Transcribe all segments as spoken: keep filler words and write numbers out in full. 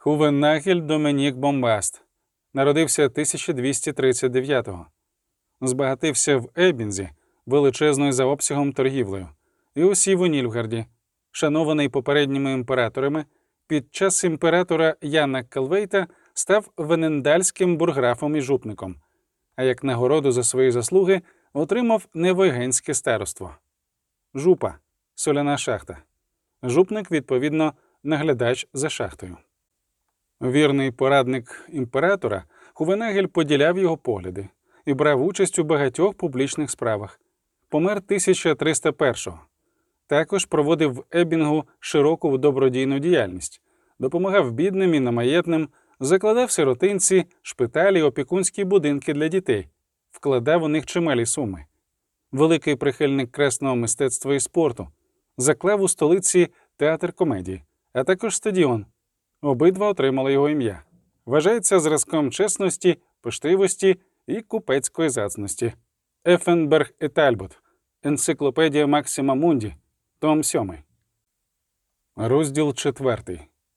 Хувенагель Домінік Бомбаст. Народився тисяча двісті тридцять дев'ятого. Збагатився в Ебінзі величезною за обсягом торгівлею і осів у Нільфгарді, шанований попередніми імператорами, під час імператора Яна Калвейта став венендальським бурграфом і жупником, а як нагороду за свої заслуги отримав невойгенське староство. Жупа – соляна шахта. Жупник, відповідно, наглядач за шахтою. Вірний порадник імператора, Хувенагель поділяв його погляди і брав участь у багатьох публічних справах. Помер тисяча триста першого. Також проводив в Ебінгу широку добродійну діяльність, допомагав бідним і намаєтним, закладав сиротинці, шпиталі, опікунські будинки для дітей, вкладав у них чималі суми. Великий прихильник кресного мистецтва і спорту, заклав у столиці театр комедії, а також стадіон. Обидва отримали його ім'я. Вважається зразком чесності, пиштивості і купецької зацності. Ефенберг і Тальбот. Енциклопедія Максима Мунді. Том сьомий. Розділ четвертий.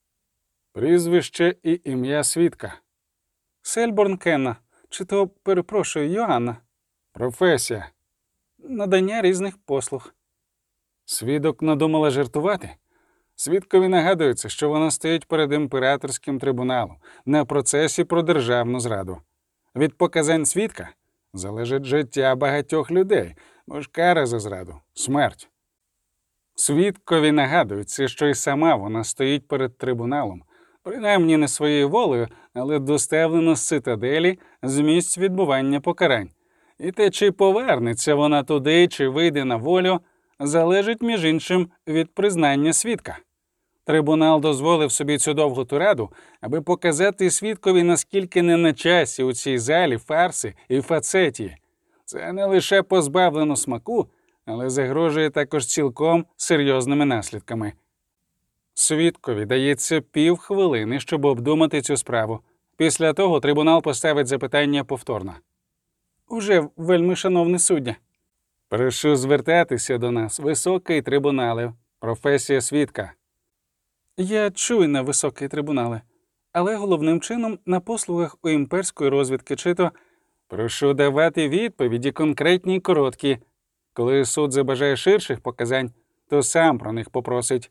Прізвище і ім'я свідка. Сельборн Кенна. Чи то, перепрошую, Йоанна. Професія. Надання різних послуг. Свідок надумала жартувати? Свідкові нагадується, що вона стоїть перед імператорським трибуналом на процесі про державну зраду. Від показань свідка залежить життя багатьох людей, бо ж кара за зраду – смерть. Свідкові нагадується, що й сама вона стоїть перед трибуналом, принаймні не своєю волею, але доставлено з цитаделі, з місць відбування покарань. І те, чи повернеться вона туди, чи вийде на волю, залежить, між іншим, від признання свідка. Трибунал дозволив собі цю довгу тираду, аби показати свідкові, наскільки не на часі у цій залі фарси і фацетії. Це не лише позбавлено смаку, але загрожує також цілком серйозними наслідками. Свідкові дається півхвилини, щоб обдумати цю справу. Після того трибунал поставить запитання повторно. Уже, вельми шановний суддя. Прошу звертатися до нас, високий трибунале, професія свідка. Я чуйна, високий трибунале, але головним чином на послугах у імперської розвідки чи то прошу давати відповіді конкретні й короткі. Коли суд забажає ширших показань, то сам про них попросить.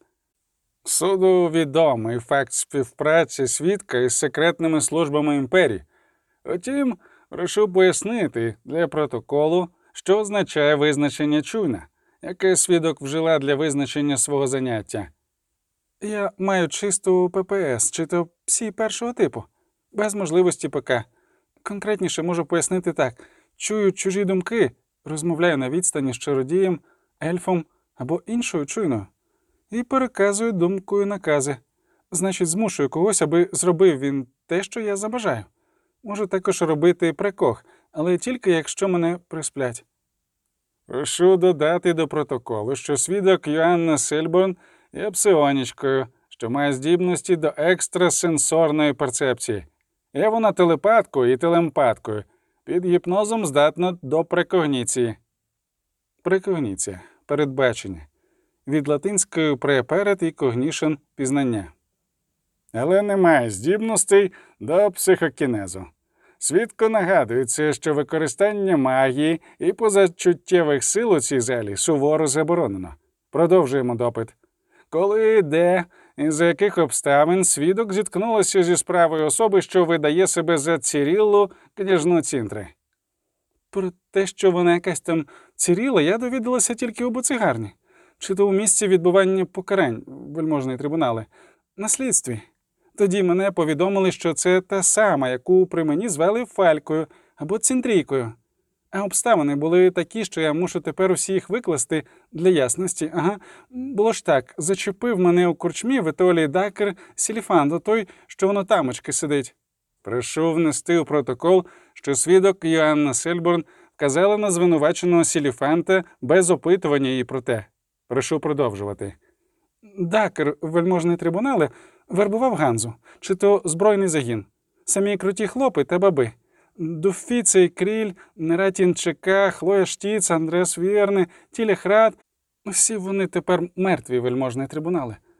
Суду відомий факт співпраці свідка із секретними службами імперії. Втім, прошу пояснити для протоколу, що означає визначення чуйна, яке свідок вжила для визначення свого заняття. Я маю чисту ППС, чи то псі першого типу, без можливості ПК. Конкретніше можу пояснити так. Чую чужі думки, розмовляю на відстані з чародієм, ельфом або іншою чуйною. І переказую думкою накази. Значить, змушую когось, аби зробив він те, що я забажаю. Можу також робити прикох, але тільки якщо мене присплять. Прошу додати до протоколу, що свідок Йоанна Сельборн є псионічкою, що має здібності до екстрасенсорної перцепції. Є вона телепаткою і телемпаткою. Під гіпнозом здатна до прекогніції. Прекогніція – передбачення. Від латинської «преперед» і «когнішн» – пізнання. Але немає здібностей до психокінезу. Свідко нагадується, що використання магії і позачуттєвих сил у цій залі суворо заборонено. Продовжуємо допит. Коли, де і за яких обставин свідок зіткнулася зі справою особи, що видає себе за Ціріллу, княжну Цінтри? Про те, що вона якась там Ціріла, я довідалася тільки у буцигарні. Чи то у місці відбування покарань, вельможний трибунале, на слідстві. Тоді мене повідомили, що це та сама, яку при мені звали Фалькою або Цінтрійкою. А обставини були такі, що я мушу тепер усі їх викласти для ясності. Ага, було ж так, зачепив мене у корчмі Вітолій Дакер Сіліфандо, той, що воно тамочки сидить. Прошу внести у протокол, що свідок Йоанна Сельборн вказала на звинуваченого Сіліфанта без опитування її про те. Прошу продовжувати. Дакер, вельможний трибунале, вербував Ганзу, чи то збройний загін. Самі круті хлопи та баби. Дуфіцей, Кріль, Нератін Чека, Хлоя Штіц, Андрес Вірни, Тіліхрат. Всі вони тепер мертві, вельможний трибунале.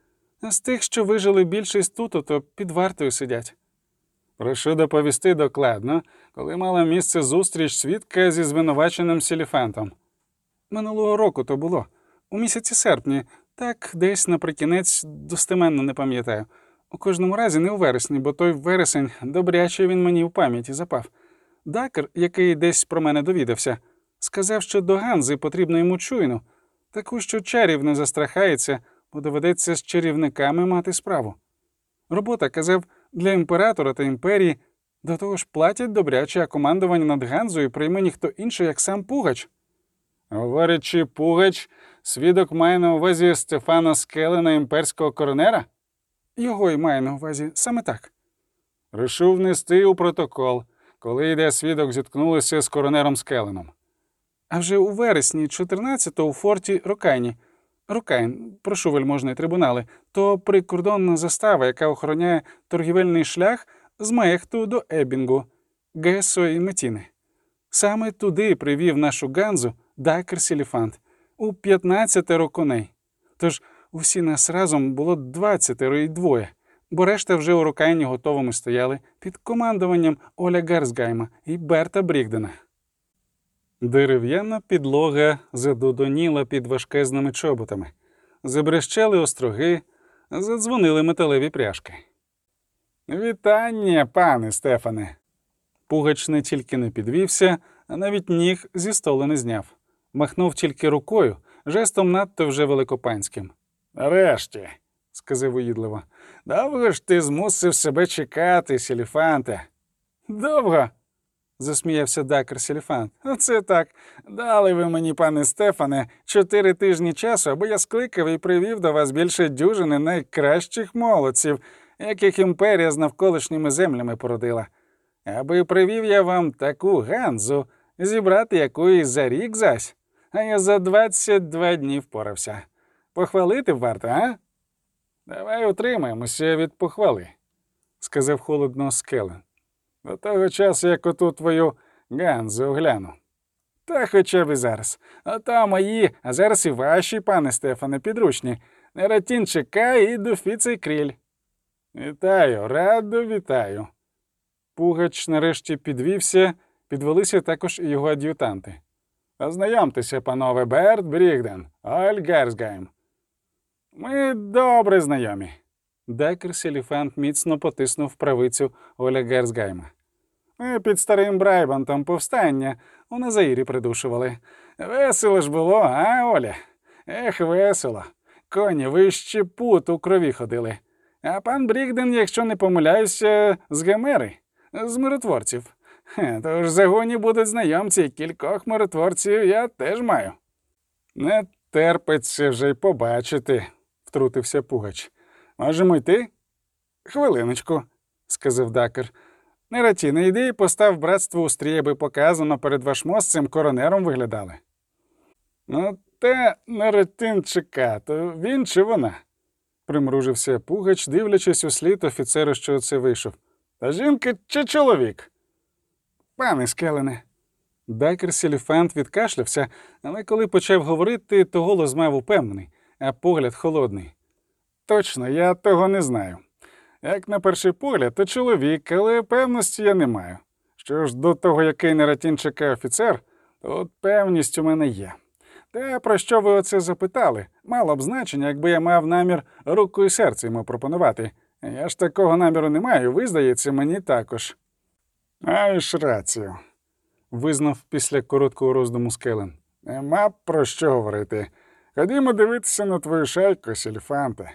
З тих, що вижили більшість тут, то під вартою сидять. Прошу доповісти докладно, коли мала місце зустріч свідка зі звинуваченим Селіфантом. Минулого року то було. У місяці серпні. Так, десь наприкінець, достеменно не пам'ятаю. У кожному разі не у вересні, бо той вересень добряче він мені в пам'яті запав. Дакер, який десь про мене довідався, сказав, що до Ганзи потрібно йому чуйну, таку, що чарів не застрахається, бо доведеться з чарівниками мати справу. Робота, казав, для імператора та імперії, до того ж платять добряче, а командування над Ганзою прийме ніхто інший, як сам Пугач. Говорячи Пугач, свідок має на увазі Стефана Скелена, імперського коронера? Його й має на увазі, саме так. Рішив внести у протокол, коли йде свідок зіткнулися з коронером Скеленом. А вже у вересні чотирнадцятого у форті Рокайні. Рокайн, прошу вельможний трибунали, то прикордонна застава, яка охороняє торгівельний шлях з Мехту до Ебінгу, Гесо і Метіни. Саме туди привів нашу Ганзу Дакер Селіфант у п'ятнадцятеро коней. Тож усі нас разом було двадцятеро і двоє, бо решта вже у Рокайні готовими стояли під командуванням Оля Герзгайма і Берта Брігдена. Дерев'яна підлога задудоніла під важкезними чоботами. Забрещали остроги, задзвонили металеві пряжки. «Вітання, пане Стефане!» Пугач не тільки не підвівся, а навіть ніг зі столу не зняв. Махнув тільки рукою, жестом надто вже великопанським. «Нарешті», — сказав уїдливо, — «довго ж ти змусив себе чекати, Селіфанте?» «Довго?» — засміявся Дакер Селіфант. «Оце так. Дали ви мені, пане Стефане, чотири тижні часу, аби я скликав і привів до вас більше дюжини найкращих молодців, яких імперія з навколишніми землями породила. Аби привів я вам таку Ганзу, зібрати якої за рік зась, а я за двадцять два дні впорався. Похвалити варто, а?» «Давай утримаємося від похвали», — сказав холодно Скелен. «До того часу, як оту твою Ганзу огляну. Та хоча б і зараз. Ото мої, а зараз і ваші, пане Стефане, підручні. Нератінчика і Дуфіцей Кріль». «Вітаю, радо вітаю». Пугач нарешті підвівся, підвелися також і його ад'ютанти. «Ознайомтеся, панове, Берт Брігден, Оль Герзгайм». «Ми добре знайомі». Дакер Селіфант міцно потиснув правицю Оля Герзгайма. «Ми під старим Брайбантом повстання у Назаїрі придушували. Весело ж було, а, Оля? Ех, весело. Коні вище пут у крові ходили. А пан Брігден, якщо не помиляюся, з Гемери, з миротворців. Хе, тож в загоні будуть знайомці, кількох миротворців я теж маю». «Не терпиться вже й побачити», — втрутився Пугач. «Можемо йти?» «Хвилиночку», — сказав Дакер. «Нератіне, йди і постав братство у стрій, аби показано перед вашмостцем коронером виглядали». «Ну, те Нератінчика, то він чи вона?» — примружився Пугач, дивлячись услід офіцеру, що оце вийшов. «Та жінка чи чоловік?» «Пане Скелене». Дакер Селіфант відкашлявся, але коли почав говорити, то голос мав упевнений, а погляд холодний. «Точно, я того не знаю. Як на перший погляд, то чоловік, але певності я не маю. Що ж до того, який Нератінчика офіцер, то от певність у мене є. Та про що ви оце запитали? Мало б значення, якби я мав намір руку і серце йому пропонувати. Я ж такого наміру не маю, ви, здається, мені також». «Маєш рацію», — визнав після короткого роздуму Скелен. «Нема про що говорити. Ходімо дивитися на твою шайку, Селіфанте».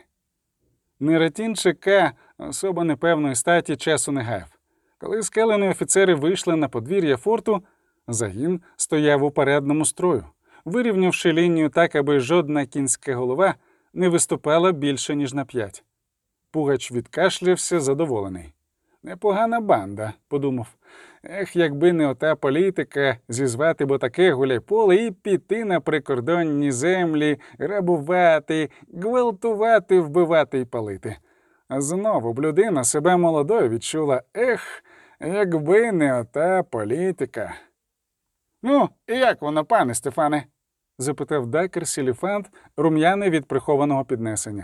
Нератінчика, особа непевної статі, часу не гаяв. Коли Скелени офіцери вийшли на подвір'я форту, загін стояв у парадному строю, вирівнявши лінію так, аби жодна кінська голова не виступала більше, ніж на п'ять. Пугач відкашлявся, задоволений. «Непогана банда», — подумав. «Ех, якби не ота політика, зізвати бо таке гуляйполе і піти на прикордонні землі, грабувати, гвалтувати, вбивати і палити». А знову б людина себе молодою відчула. Ех, якби не ота політика. «Ну, і як воно, пане Стефане?» — запитав Дакер Селіфант, рум'яний від прихованого піднесення.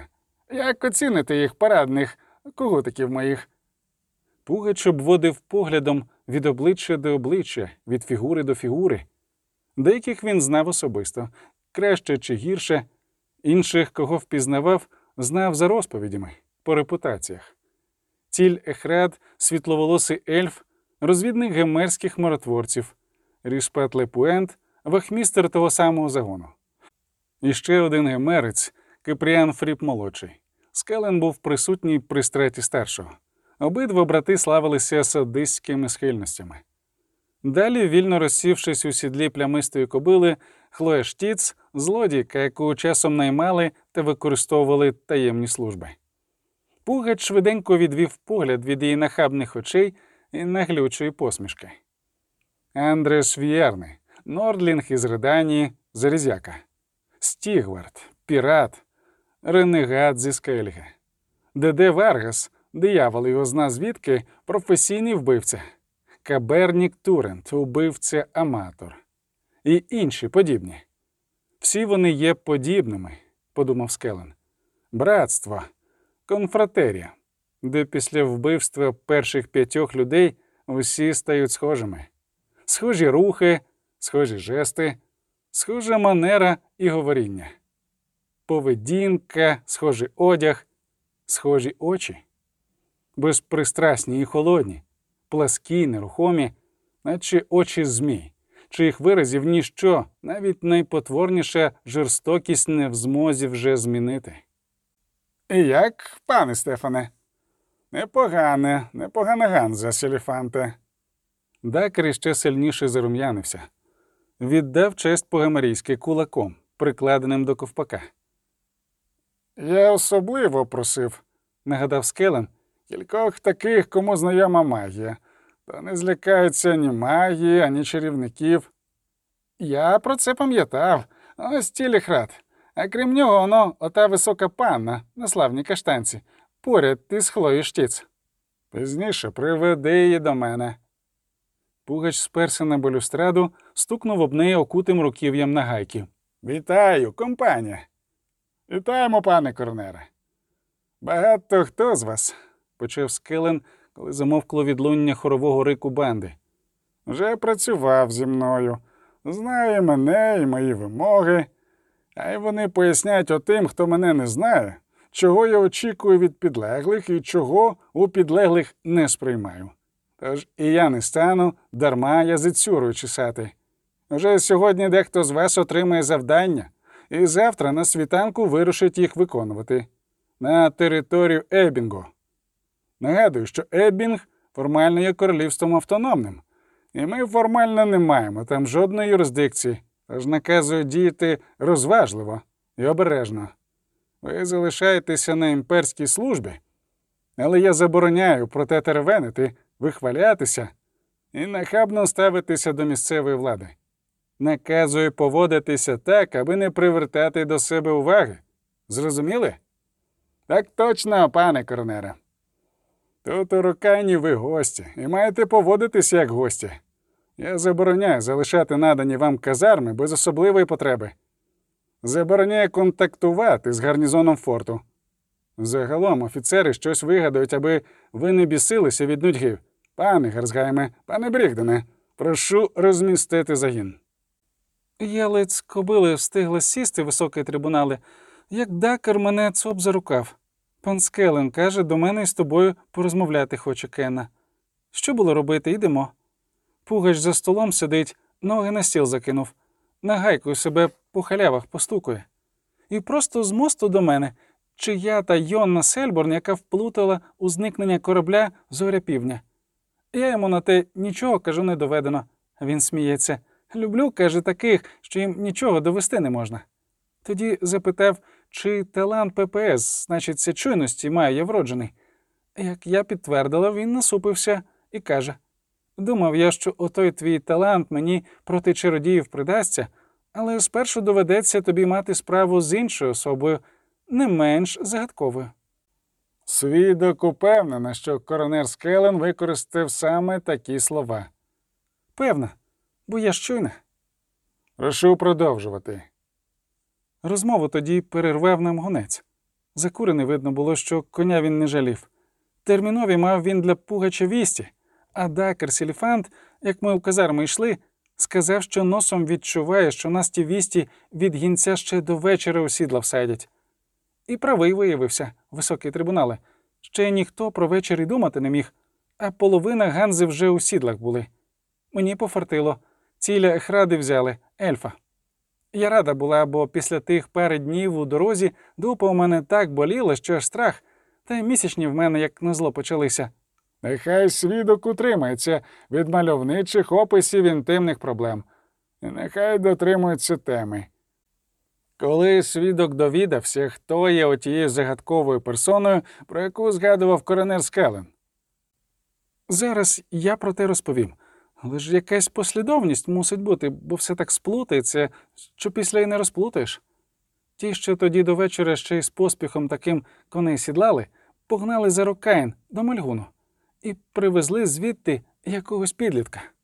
Як оцінити їх парадних когутиків моїх? Пугач обводив поглядом від обличчя до обличчя, від фігури до фігури. Деяких він знав особисто, краще чи гірше, інших, кого впізнавав, знав за розповідями, по репутаціях. Тіль Ехрад, світловолосий ельф, розвідник гемерських миротворців, Рішпет Лепуент, вахмістер того самого загону. І ще один гемерець, Кипріан Фріп-молодший. Скелен був присутній при стреті старшого. Обидва брати славилися садистськими схильностями. Далі, вільно розсівшись у сідлі плямистої кобили, Хлоя Штіц, злодійка, яку часом наймали та використовували таємні служби. Пугач швиденько відвів погляд від її нахабних очей і наглючої посмішки. Андрес В'єрни, Нордлінг із Реданії, Залізяка. Стігвард, пірат, ренегат зі Скельги. Деде Варгас, диявол його зна звідки, професійний вбивця. Кабернік Турент, убивця-аматор. І інші подібні. Всі вони є подібними, подумав Скелен. Братство, конфратерія, де після вбивства перших п'ятьох людей усі стають схожими. Схожі рухи, схожі жести, схожа манера і говоріння. Поведінка, схожий одяг, схожі очі. Безпристрасні і холодні, пласкі, нерухомі, наче очі змій, чиїх виразів ніщо, навіть найпотворніша жорстокість не в змозі вже змінити. І як, пане Стефане? Непогане, непогана ганза, Селіфанте. Дакар іще сильніше зарум'янився. Віддав честь по-гемерійськи кулаком, прикладеним до ковпака. Я особливо просив, Нагадав Скелен, кількох таких, кому знайома магія. То не злякаються ні магії, ані чарівників. Я про це пам'ятав. Ось Тіліхрад. А крім нього, воно ота висока панна на славній каштанці, поряд із Хлоєю Штіц. Пізніше приведи її до мене. Пугач сперся на балюстраду, стукнув об неї окутим руків'ям нагайки. Вітаю, компанія. Вітаємо, пане Корнере. Багато хто з вас, почав Скелен, коли замовкло відлуння хорового рику банди. Вже працював зі мною, знає мене і мої вимоги, а й вони пояснять отим, хто мене не знає, чого я очікую від підлеглих і чого у підлеглих не сприймаю. Тож і я не стану дарма язицюрою чесати. Уже сьогодні дехто з вас отримає завдання, і завтра на світанку вирушить їх виконувати. На територію Ебінгу. Нагадую, що Ебінг формально є королівством автономним, і ми формально не маємо там жодної юрисдикції, тож наказую діяти розважливо і обережно. Ви залишаєтеся на імперській службі, але я забороняю проте теревенити, вихвалятися і нахабно ставитися до місцевої влади. Наказую поводитися так, аби не привертати до себе уваги. Зрозуміли? Так точно, пане Корнере. Тут у Рокайні ви гості, і маєте поводитися як гості. Я забороняю залишати надані вам казарми без особливої потреби. Забороняю контактувати з гарнізоном форту. Загалом офіцери щось вигадають, аби ви не бісилися від нудьги. Пане Герцгайме, пане Брігдене, прошу розмістити загін. Я ледь з кобили встигла сісти в високі трибунали, як Дакар мене цоп за рукав. Пан Скелен каже, до мене із тобою порозмовляти хоче Кенна. Що було робити? Йдемо. Пугач за столом сидить, ноги на стіл закинув, нагайкою себе по халявах постукує. І просто з мосту до мене, чи я та Йонна Сельборн, яка вплутала у зникнення корабля «Зоря півдня». Я йому на те нічого, кажу, не доведено. Він сміється. Люблю, каже, таких, що їм нічого довести не можна. Тоді запитав, чи талант ППС, значиться, чуйності, має я вроджений. Як я підтвердила, він насупився і каже: «Думав я, що отой твій талант мені проти чародіїв придасться, але спершу доведеться тобі мати справу з іншою особою, не менш загадковою». Свідок упевнена, що коронер Скелен використав саме такі слова. Певна, бо я ж чуйна. Прошу продовжувати. Розмову тоді перервав нам гонець. Закурений видно було, що коня він не жалів. Термінові мав він для Пугача вісті, а Дакер Сіліфант, як ми у казарми йшли, сказав, що носом відчуває, що нас ті вісті від гінця ще до вечора у сідла всадять. І правий виявився, високий трибунале. Ще ніхто про вечір і думати не міг, а половина Ганзи вже у сідлах були. Мені пофартило. Ціля Ехради взяли, ельфа. Я рада була, бо після тих пари днів у дорозі дупа у мене так боліла, що аж страх, та й місячні в мене, як назло, почалися. Нехай свідок утримається від мальовничих описів інтимних проблем. І нехай дотримується теми. Коли свідок довідався, хто є отією загадковою персоною, про яку згадував коронер Скелен. Зараз я про те розповім. Але ж якась послідовність мусить бути, бо все так сплутається, що після й не розплутаєш. Ті, що тоді до вечора ще й з поспіхом таким коней сідлали, погнали за Рокаїн до Мальгуну і привезли звідти якогось підлітка.